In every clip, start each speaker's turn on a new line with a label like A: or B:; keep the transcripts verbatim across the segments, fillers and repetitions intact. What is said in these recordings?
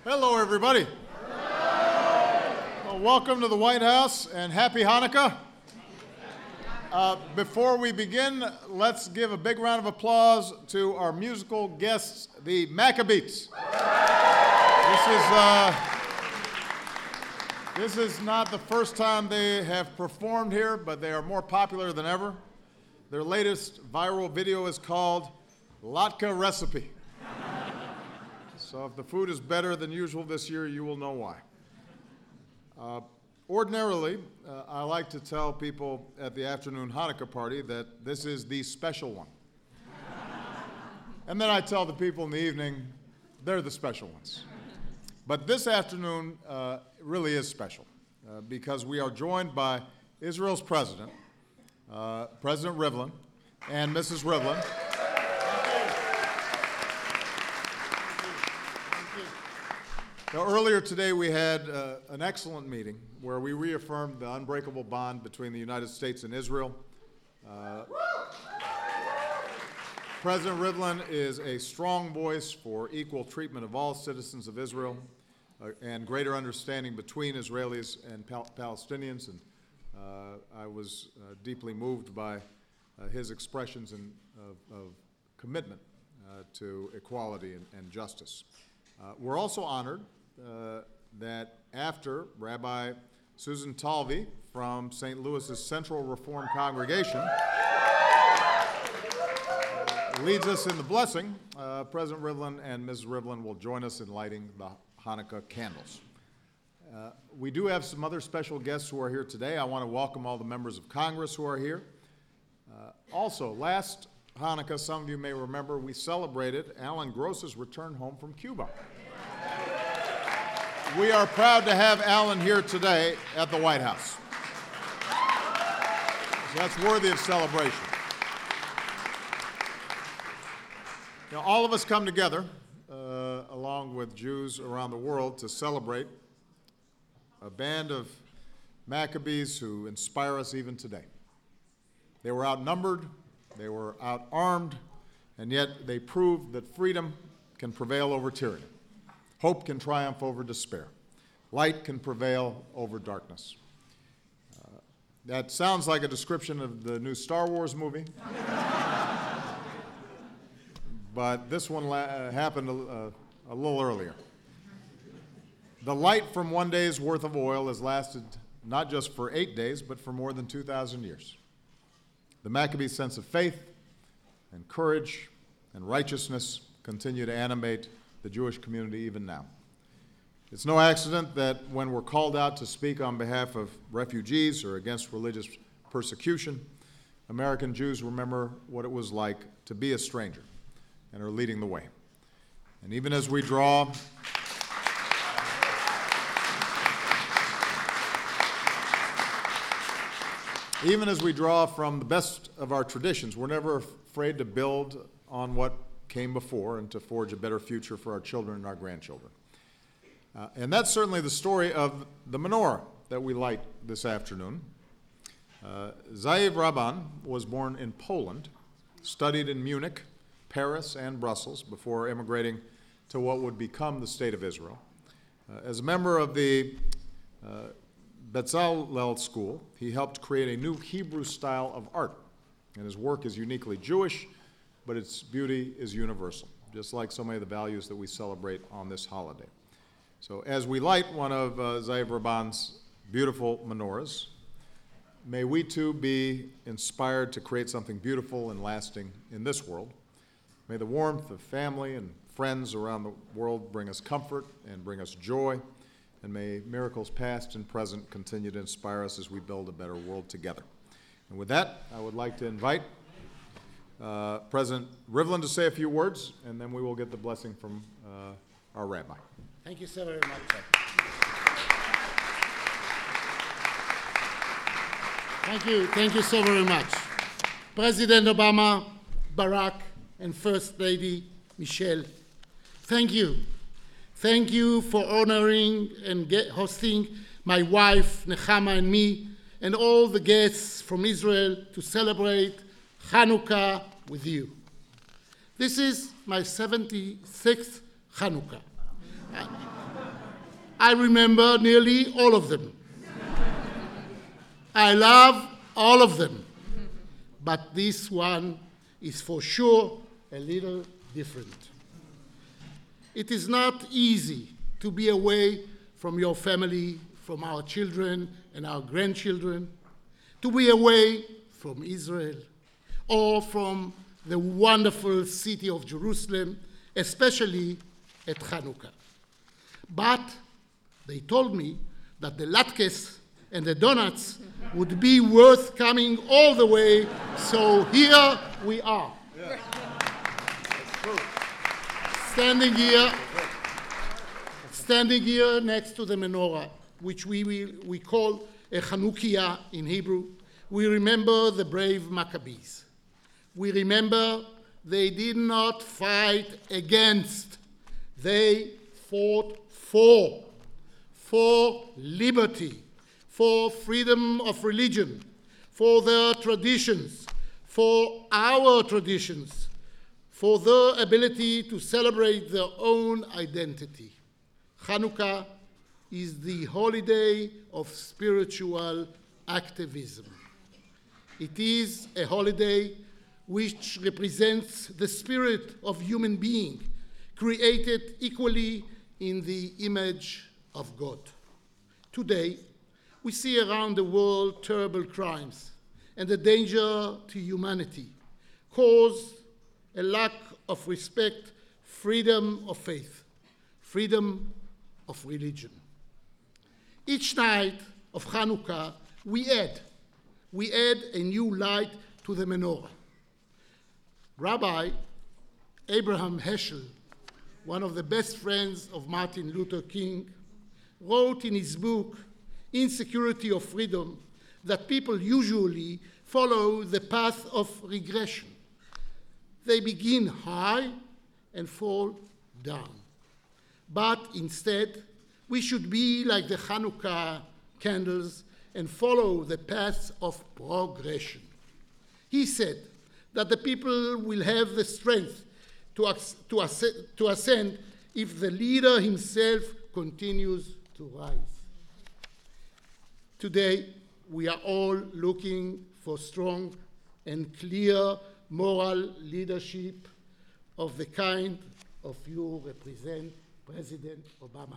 A: Hello, everybody. Well, welcome to the White House and happy Hanukkah. Uh, before we begin, let's give a big round of applause to our musical guests, the Maccabees. This is, uh, this is not the first time they have performed here, but they are more popular than ever. Their latest viral video is called Latke Recipe. So if the food is better than usual this year, you will know why. Uh, ordinarily, uh, I like to tell people at the afternoon Hanukkah party that this is the special one. And then I tell the people in the evening, they're the special ones. But this afternoon uh, really is special uh, because we are joined by Israel's president, uh, President Rivlin, and Missus Rivlin. Now, earlier today, we had uh, an excellent meeting where we reaffirmed the unbreakable bond between the United States and Israel. Uh, President Rivlin is a strong voice for equal treatment of all citizens of Israel uh, and greater understanding between Israelis and Pal- Palestinians. And uh, I was uh, deeply moved by uh, his expressions in, of, of commitment uh, to equality and, and justice. Uh, we're also honored Uh, that after Rabbi Susan Talvi from Saint Louis's Central Reform Congregation uh, leads us in the blessing, uh, President Rivlin and Missus Rivlin will join us in lighting the Hanukkah candles. Uh, we do have some other special guests who are here today. I want to welcome all the members of Congress who are here. Uh, also, last Hanukkah, some of you may remember, we celebrated Alan Gross's return home from Cuba. We are proud to have Alan here today at the White House. So that's worthy of celebration. Now, all of us come together, uh, along with Jews around the world, to celebrate a band of Maccabees who inspire us even today. They were outnumbered, they were outarmed, and yet they proved that freedom can prevail over tyranny. Hope can triumph over despair. Light can prevail over darkness. Uh, that sounds like a description of the new Star Wars movie. But this one la- uh, happened a, a little earlier. The light from one day's worth of oil has lasted not just for eight days, but for more than two thousand years. The Maccabees' sense of faith and courage and righteousness continue to animate the Jewish community even now. It's no accident that when we're called out to speak on behalf of refugees or against religious persecution, American Jews remember what it was like to be a stranger and are leading the way. And even as we draw even as we draw from the best of our traditions, we're never afraid to build on what came before and to forge a better future for our children and our grandchildren. Uh, and that's certainly the story of the menorah that we light this afternoon. Uh, Ze'ev Rabban was born in Poland, studied in Munich, Paris, and Brussels before immigrating to what would become the State of Israel. Uh, as a member of the uh, Bezalel School, he helped create a new Hebrew style of art, and his work is uniquely Jewish, but its beauty is universal, just like so many of the values that we celebrate on this holiday. So as we light one of uh, Ze'ev Rabban's beautiful menorahs, may we too be inspired to create something beautiful and lasting in this world. May the warmth of family and friends around the world bring us comfort and bring us joy, and may miracles past and present continue to inspire us as we build a better world together. And with that, I would like to invite Uh, President Rivlin to say a few words, and then we will get the blessing from uh, our rabbi.
B: Thank you so very much. Thank you. Thank you so very much. President Obama, Barack, and First Lady Michelle, thank you. Thank you for honoring and get, hosting my wife, Nechama, and me, and all the guests from Israel to celebrate Hanukkah with you. This is my seventy-sixth Hanukkah. I remember nearly all of them. I love all of them. But this one is for sure a little different. It is not easy to be away from your family, from our children and our grandchildren, to be away from Israel or from the wonderful city of Jerusalem, especially at Hanukkah. But they told me that the latkes and the donuts would be worth coming all the way, so here we are. Yeah. Standing here, standing here next to the menorah, which we, we, we call a Chanukiah in Hebrew, we remember the brave Maccabees. We remember they did not fight against, they fought for, for liberty, for freedom of religion, for their traditions, for our traditions, for their ability to celebrate their own identity. Hanukkah is the holiday of spiritual activism. It is a holiday which represents the spirit of human being, created equally in the image of God. Today, we see around the world terrible crimes and the danger to humanity cause a lack of respect, freedom of faith, freedom of religion. Each night of Hanukkah, we add, we add a new light to the menorah. Rabbi Abraham Heschel, one of the best friends of Martin Luther King, wrote in his book, Insecurity of Freedom, that people usually follow the path of regression. They begin high and fall down. But instead, we should be like the Hanukkah candles and follow the path of progression. He said that the people will have the strength to, ac- to, ascend, to ascend if the leader himself continues to rise. Today, we are all looking for strong and clear moral leadership of the kind of you represent, President Obama.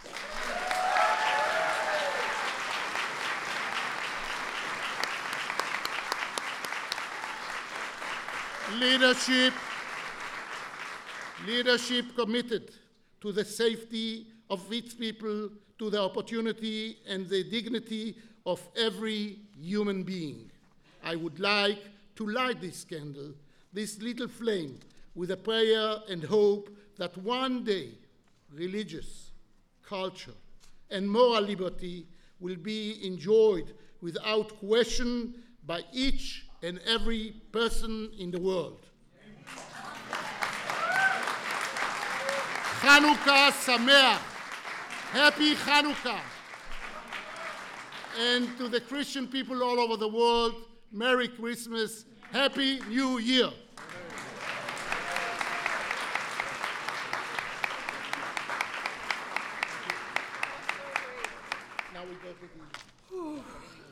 B: Leadership, leadership committed to the safety of its people, to the opportunity and the dignity of every human being. I would like to light this candle, this little flame, with a prayer and hope that one day religious, culture, and moral liberty will be enjoyed without question by each and every person in the world. Hanukkah Sameach. Happy Hanukkah. And to the Christian people all over the world, Merry Christmas, Happy New Year. Now we go to the...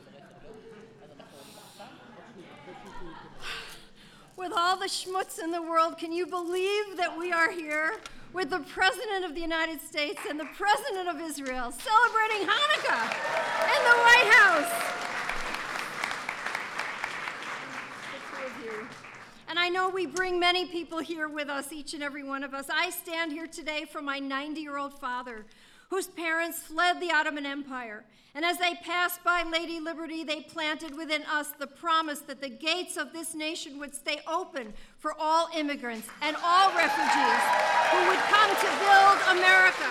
C: With all the schmutz in the world, can you believe that we are here with the President of the United States and the President of Israel celebrating Hanukkah in the White House? The two of you. And I know we bring many people here with us, each and every one of us. I stand here today for my ninety-year-old father, whose parents fled the Ottoman Empire. And as they passed by Lady Liberty, they planted within us the promise that the gates of this nation would stay open for all immigrants and all refugees who would come to build America.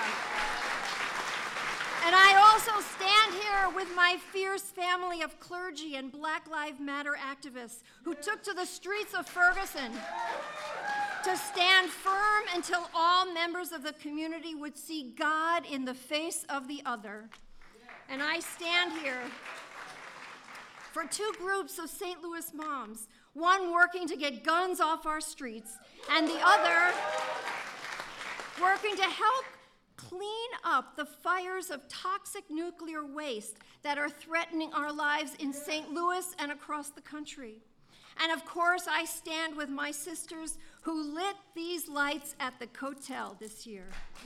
C: And I also stand here with my fierce family of clergy and Black Lives Matter activists who took to the streets of Ferguson to stand firm until all members of the community would see God in the face of the other. And I stand here for two groups of Saint Louis moms, one working to get guns off our streets, and the other working to help clean up the fires of toxic nuclear waste that are threatening our lives in Saint Louis and across the country. And of course, I stand with my sisters who lit these lights at the Kotel this year.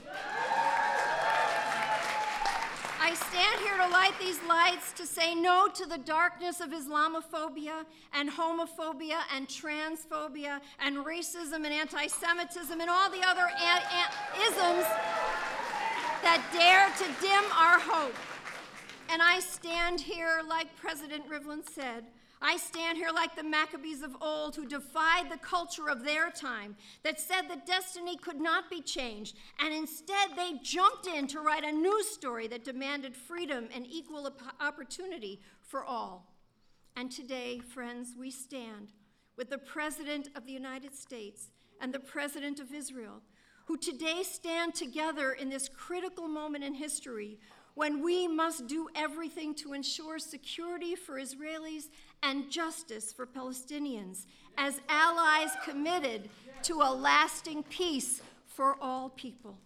C: I stand here to light these lights to say no to the darkness of Islamophobia and homophobia and transphobia and racism and anti-Semitism and all the other a- a- isms that dare to dim our hope. And I stand here, like President Rivlin said, I stand here like the Maccabees of old who defied the culture of their time that said that destiny could not be changed, and instead they jumped in to write a new story that demanded freedom and equal opportunity for all. And today, friends, we stand with the President of the United States and the President of Israel, who today stand together in this critical moment in history when we must do everything to ensure security for Israelis and justice for Palestinians as allies committed to a lasting peace for all people.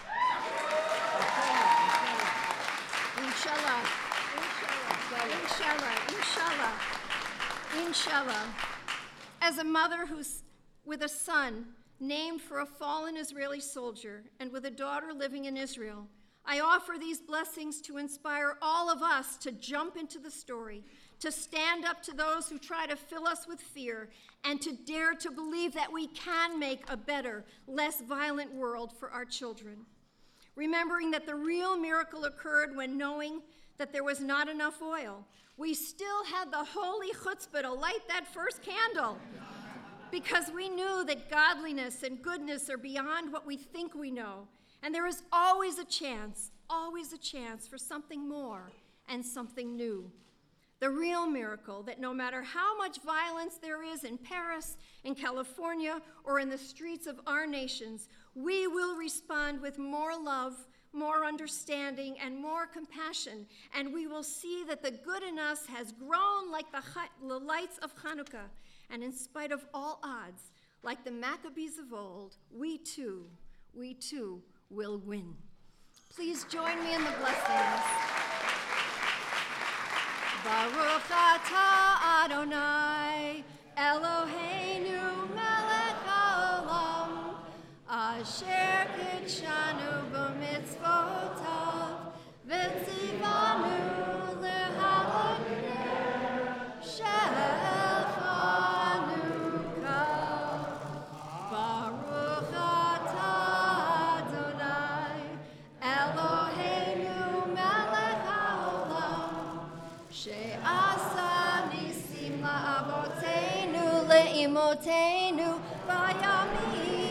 C: Inshallah, inshallah, inshallah, inshallah, inshallah. As a mother who's with a son named for a fallen Israeli soldier and with a daughter living in Israel, I offer these blessings to inspire all of us to jump into the story, to stand up to those who try to fill us with fear, and to dare to believe that we can make a better, less violent world for our children. Remembering that the real miracle occurred when, knowing that there was not enough oil, we still had the holy chutzpah to light that first candle, because we knew that godliness and goodness are beyond what we think we know. And there is always a chance, always a chance for something more and something new. The real miracle that no matter how much violence there is in Paris, in California, or in the streets of our nations, we will respond with more love, more understanding, and more compassion, and we will see that the good in us has grown like the, the lights of Hanukkah, and in spite of all odds, like the Maccabees of old, we too, we too, will win. Please join me in the blessings. Baruch atah Adonai, Eloheinu melech haolam, asher kitshanu b'mitzvotav, v'tzivanu lehalakeh shel Chanukah. Baruch Imotenu vayamim